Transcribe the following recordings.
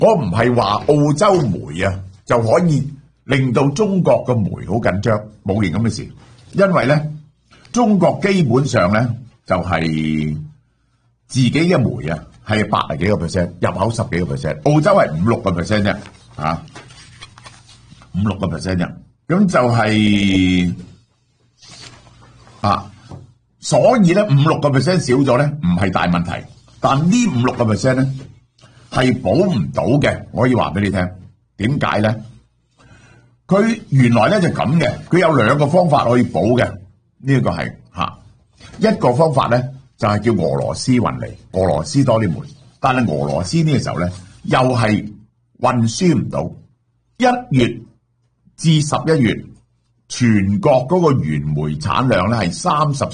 我唔係話澳洲煤啊就可以令到中國嘅煤好緊張，冇件咁嘅事。因為咧，中國基本上咧就係自己嘅煤啊係80幾個 percent， 入口10幾個 percent， 澳洲係5、6個 percent 啫，啊，5、6個 percent 啫。咁就係所以咧5、6個 percent 少咗咧唔係大問題，但呢5、6個 percent 咧係補唔到嘅。我可以話俾你聽，點解咧？佢原來咧就咁嘅，佢有2個方法可以補嘅。呢個係一個方法咧就係叫俄羅斯運嚟，俄羅斯多啲煤，但係俄羅斯呢個時候咧又係運輸唔到。1月至11月，全國嗰個原煤產量咧係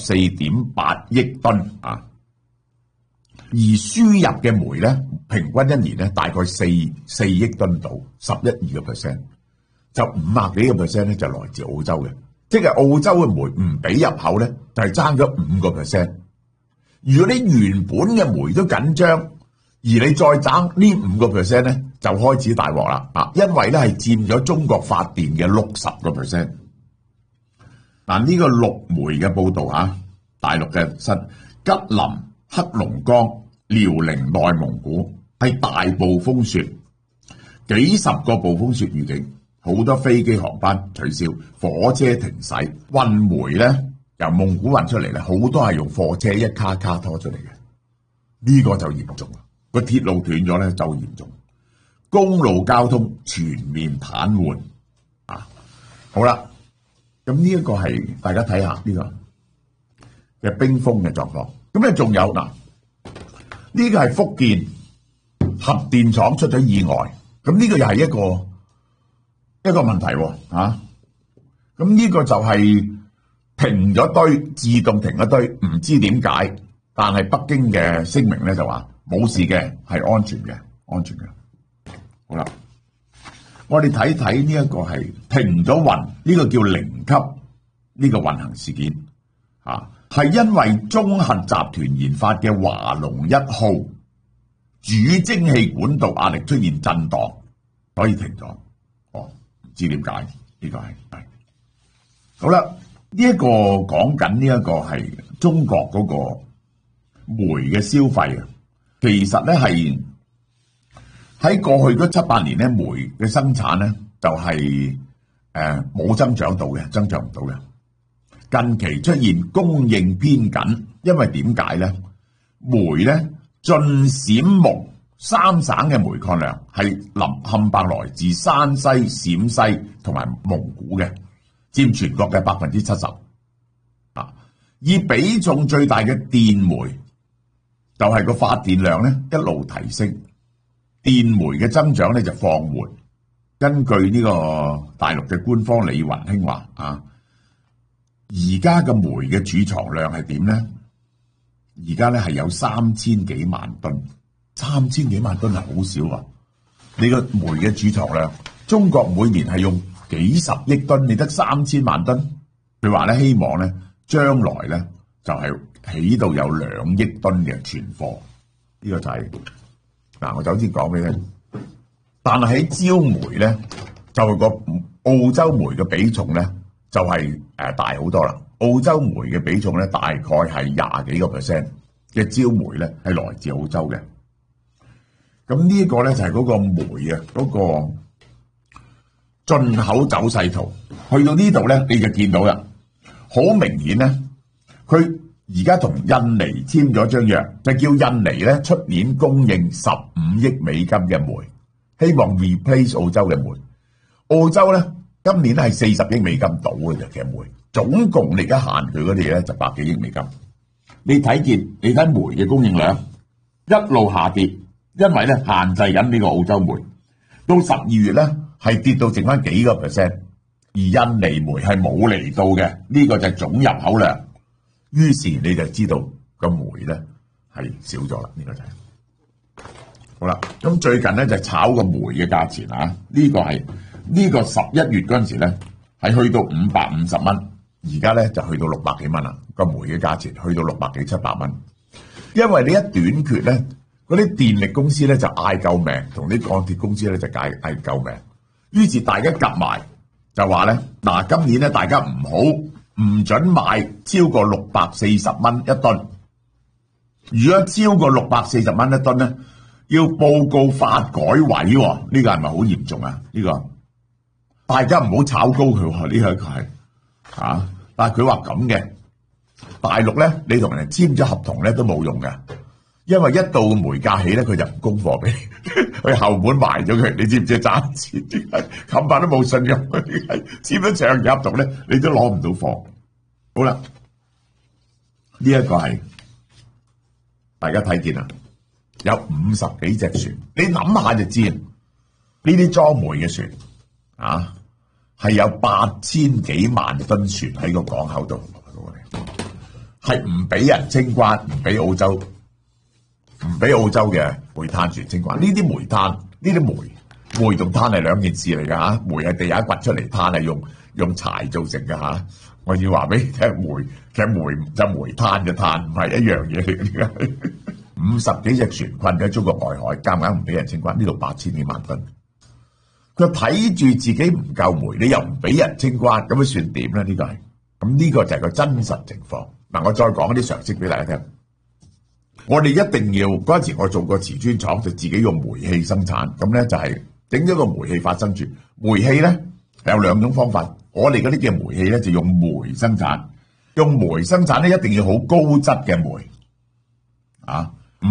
34.8億噸啊，而輸入嘅煤咧平均1年咧大概4億噸到11、2個 percent， 就50幾個 percent 咧就來自澳洲嘅，即係澳洲嘅煤唔俾入口咧就係爭咗5個 percent。如果你原本嘅煤都緊張，而你再爭呢5個 percent 咧，就開始大鑊啦啊！因為咧係佔咗中國發電嘅60個 percent。嗱，呢個陸媒嘅報導大陸嘅吉林、黑龍江、遼寧、內蒙古係大暴風雪，幾十個暴風雪預警，好多飛機航班取消，火車停駛，運煤咧由蒙古運出嚟咧，好多係用貨車一卡卡拖出嚟嘅，呢個就嚴重啦。個鐵路斷咗咧就嚴重，公路交通全面癱瘓啊！好啦。咁呢一個係大家睇下呢個嘅冰封嘅狀況。咁咧仲有嗱，呢個係福建核電廠出咗意外。咁呢個又係一個問題喎。咁呢個就係停咗堆，自動停咗堆，唔知點解。但係北京嘅聲明咧就話冇事嘅，係安全嘅，安全嘅。好啦。我哋睇睇呢一個係停咗運，呢個叫0級呢個運行事件係因為中核集團研發嘅華龍1號主蒸汽管道壓力出現震盪，所以停咗。唔知點解呢個係好啦。呢一個講緊呢一個係中國嗰個煤嘅消費啊，其實咧係。喺過去嗰7、8年咧，煤嘅生產咧就係冇增長到嘅，增長唔到嘅。近期出現供應偏緊，因為點解咧？煤咧晉陝蒙3省嘅煤礦量係冚唪唥來自山西、陝西同埋蒙古嘅，佔全國嘅70%。以比重最大嘅電煤就係個發電量咧一路提升。電煤嘅增長咧就放緩，根據呢個大陸嘅官方李雲興話而家嘅煤嘅儲藏量係點咧？而家咧係有3000幾萬噸，3000幾萬噸係好少啊！你個煤嘅儲藏量，中國每年係用幾十億噸，你得3000萬噸。佢話咧希望咧將來咧就係起到有2億噸嘅存貨，呢個就係。我首先講俾你聽，但係喺焦煤咧，就個澳洲煤嘅比重咧就係大好多啦。澳洲煤嘅比重咧大概係20幾個 percent 嘅焦煤咧係來自澳洲嘅。咁呢個咧就係嗰個煤啊嗰個進口走勢圖，去到呢度咧你就見到啦，好明顯咧佢。而家同印尼簽咗張約，就叫印尼咧出年供應15億美金嘅煤，希望 replace 澳洲嘅煤。澳洲咧今年係40億美金到嘅啫，其實煤總共你而家限佢嗰啲咧就100幾億美金。你睇煤嘅供應量一路下跌，因為咧限制緊呢個澳洲煤，到12月咧係跌到剩翻幾個 percent， 而印尼煤係冇嚟到嘅，呢個就係總入口量。於是你就知道個煤咧係少咗啦，呢個就係好啦。咁最近咧就炒個煤嘅價錢呢個係呢個11月嗰陣時咧係去到550蚊，而家咧就去到600幾蚊啦。個煤嘅價錢去到600幾700蚊，因為你一短缺咧， 嗰啲電力公司咧就嗌救命，同啲鋼鐵公司咧就嗌救命。於是大家夾埋就話咧，嗱，今年咧大家唔准買超過640蚊一噸。如果超過640蚊一噸咧，要報告發改委喎。呢個係咪好嚴重啊？呢個大家唔好炒高佢喎。呢個係啊，但係佢話咁嘅，大陸咧你同人簽咗合同咧都冇用嘅。因為一到煤價起咧，佢就唔供貨俾你，佢後門埋咗佢，你知唔知賺錢？冚唪唥都冇信用，簽咗長期合同咧，你都攞唔到貨。好啦，呢一個係大家睇見啦，有50幾隻船，你諗下就知，呢啲裝煤嘅船啊，係有8000幾萬噸船喺個港口度，係唔俾人清關，唔俾澳洲嘅煤炭船清關。呢啲煤炭，呢啲煤同炭係兩件事嚟噶吓，煤係地下掘出嚟，炭係用柴做成嘅吓。我要話俾你聽，其實煤就煤炭嘅炭唔係一樣嘢嚟嘅。50幾隻船困喺中國外海，夾硬唔俾人清關，呢度8000幾萬噸。佢睇住自己唔夠煤，你又唔俾人清關，咁樣算點咧？呢個係咁，呢個就係個真實情況。嗱，我再講一啲常識俾大家聽。我哋一定要嗰陣時，我做過瓷磚廠，就自己用煤氣生產，咁咧就係整咗個煤氣發生住。煤氣咧有2種方法，我哋嗰啲嘅煤氣咧就用煤生產，用煤生產咧一定要好高質嘅煤，啊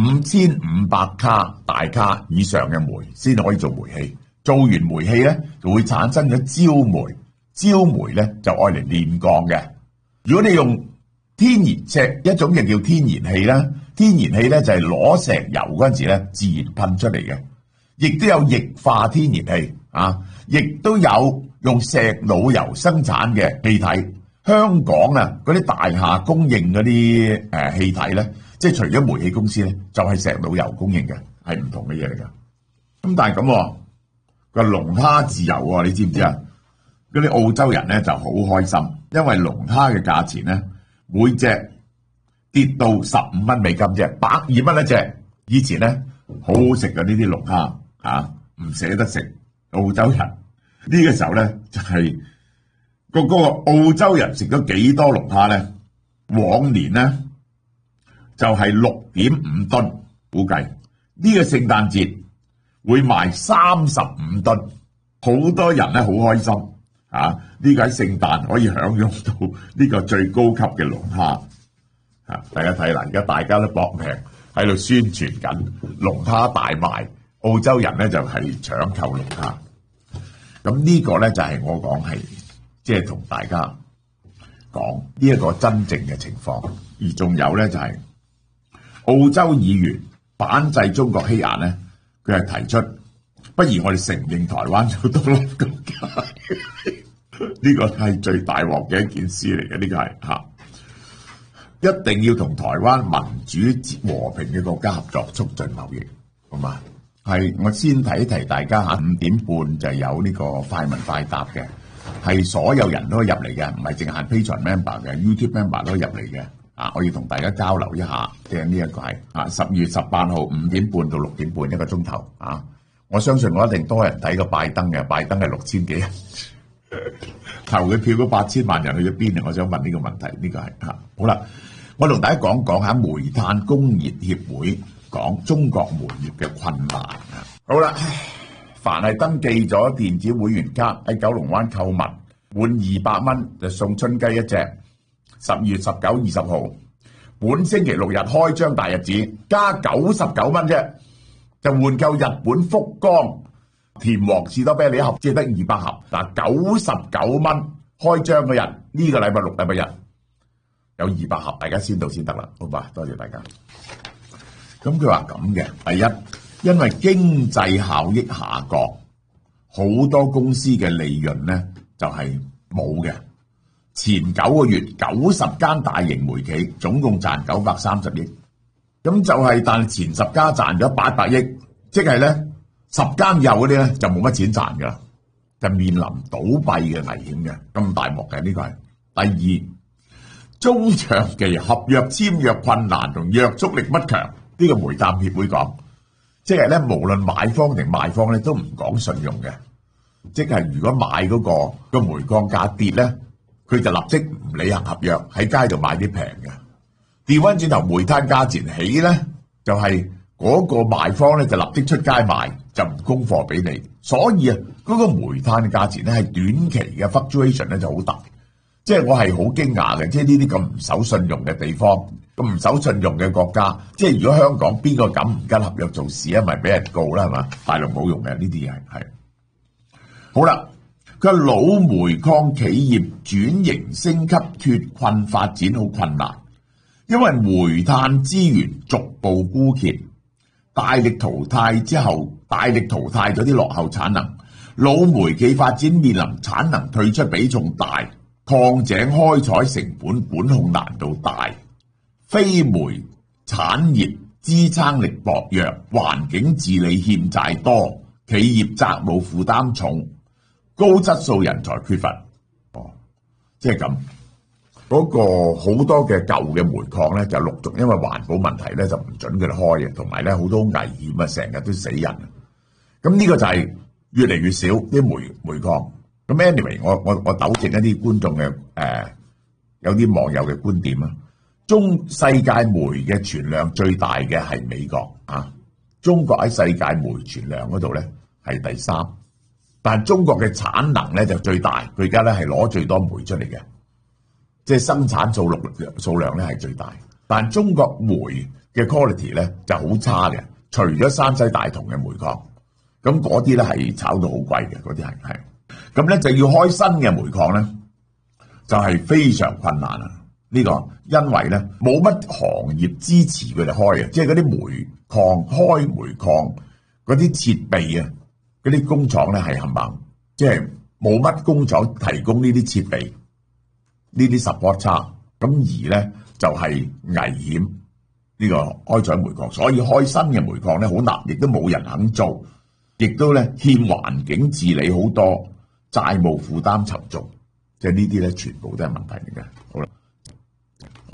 ，5500卡大卡以上嘅煤先可以做煤氣。做完煤氣咧就會產生咗焦煤，焦煤咧就愛嚟煉鋼嘅。如果你用天然石，一種就叫天然氣啦。天然氣咧就係攞石油嗰陣時咧自然噴出嚟嘅，亦都有液化天然氣啊，亦都有用石腦油生產嘅氣體。香港啊嗰啲大廈供應嗰啲氣體咧，即係除咗煤氣公司咧，就係石腦油供應嘅，係唔同嘅嘢嚟㗎。咁但係咁個龍蝦自由喎，你知唔知啊？嗰啲澳洲人咧就好開心，因為龍蝦嘅價錢咧每隻跌到15蚊美金啫，120蚊一隻。以前咧好好食嘅呢啲龍蝦啊，唔捨得食。澳洲人呢個時候咧就係嗰個澳洲人食咗幾多龍蝦咧？往年咧就係6.5噸，估計呢個聖誕節會賣35噸，好多人咧好開心啊！呢個喺聖誕可以享用到呢個最高級嘅龍蝦。大家睇啦，而家大家都搏命喺度宣傳緊龍蝦大賣，澳洲人咧就係搶購龍蝦。咁呢個咧就係我講係即係同大家講呢一個真正嘅情況。而仲有咧就係澳洲議員反制中國欺壓咧，佢係提出不如我哋承認台灣做獨立國家，呢個係最大鑊嘅一件事嚟嘅。呢個係嚇。一定要同台灣民主和平嘅國家合作，促進貿易，好嘛？係我先提一提大家嚇，5點半就有呢個快問快答嘅，係所有人都可以入嚟嘅，唔係淨係 Patreon member 嘅 ，YouTube member 都可以入嚟嘅。啊，我要同大家交流一下，即係呢一個係10月18號5點半到6點半1個鐘頭啊！我相信我一定多人睇過拜登嘅，拜登係6000幾人，投佢票嗰8000萬人去咗邊啊？我想問呢個問題，呢個係嚇好啦。我同大家講下煤炭工業協會講中國煤業嘅困難啊！好啦，凡係登記咗電子會員卡喺九龍灣購物，滿200蚊就送春雞一隻。10月19、20號，本星期6日開張大日子，加99蚊啫，就換夠日本福岡甜黃士多啤梨一盒，只係得200盒。嗱，99蚊開張嗰日，呢個禮拜6、禮拜日。有200盒，大家先到先得啦，好吧？多謝大家。咁佢話咁嘅，第一，因為經濟效益下降，好多公司嘅利潤咧就係冇嘅。前9個月90間大型煤企總共賺930億，咁就係，但係前10家賺咗800億，即係咧10間以後嗰啲咧就冇乜錢賺噶啦，就面臨倒閉嘅危險嘅，咁大鑊嘅呢個係。第二，中長期合約簽約困難同約束力不強，呢個煤炭協會講即係咧無論買方定賣方咧都唔講信用嘅，即係如果買嗰個煤礦價跌咧，佢就立即唔履行合約，喺街度買啲平嘅。調翻轉頭煤炭價錢起咧，就係嗰個賣方咧就立即出街賣，就唔供貨俾你。所以啊，嗰個煤炭嘅價錢咧係短期嘅 fluctuation 咧就好大。即係我係好驚訝嘅，即係呢啲咁唔守信用嘅地方，咁唔守信用嘅國家，即係如果香港邊個敢唔跟合約做事啊，咪俾人告啦，係嘛？大陸冇用嘅呢啲嘢係。好啦，佢話老煤礦企業轉型升級脫困發展好困難，因為煤炭資源逐步枯竭，大力淘汰咗啲落後產能，老煤企發展面臨產能退出比重大，礦井開採成本管控難度大，非煤產業支撐力薄弱，環境治理欠債多，企業債務負擔重，高質素人才缺乏。即係咁，嗰個好多嘅舊嘅煤礦咧就陸續因為環保問題咧就唔準佢哋開嘅，同埋咧好多危險啊，成日都死人。咁呢個就係越嚟越少啲煤礦。咁 anyway， 我糾正一啲觀眾嘅有啲網友嘅觀點啊。世界煤嘅存量最大嘅係美國啊，中國喺世界煤存量嗰度咧係第三，但係中國嘅產能咧就最大，佢而家咧係攞最多煤出嚟嘅，即係生產數量咧係最大，但係中國煤嘅 quality 咧就好差嘅，除咗山西大同嘅煤礦，咁嗰啲咧係炒到好貴嘅，嗰啲係。咁咧就要開新嘅煤礦咧，就係非常困難啊！呢個因為咧冇乜行業支持佢哋開嘅，即係嗰啲煤礦開煤礦嗰啲設備啊，嗰啲工廠咧係冚唪唥，即係冇乜工廠提供呢啲設備，呢啲 support 差，咁而咧就係危險呢個開採煤礦，所以開新嘅煤礦咧好難，亦都冇人肯做，亦都咧欠環境治理好多。債務負擔沉重，即係呢啲咧，全部都係問題嚟嘅。好啦。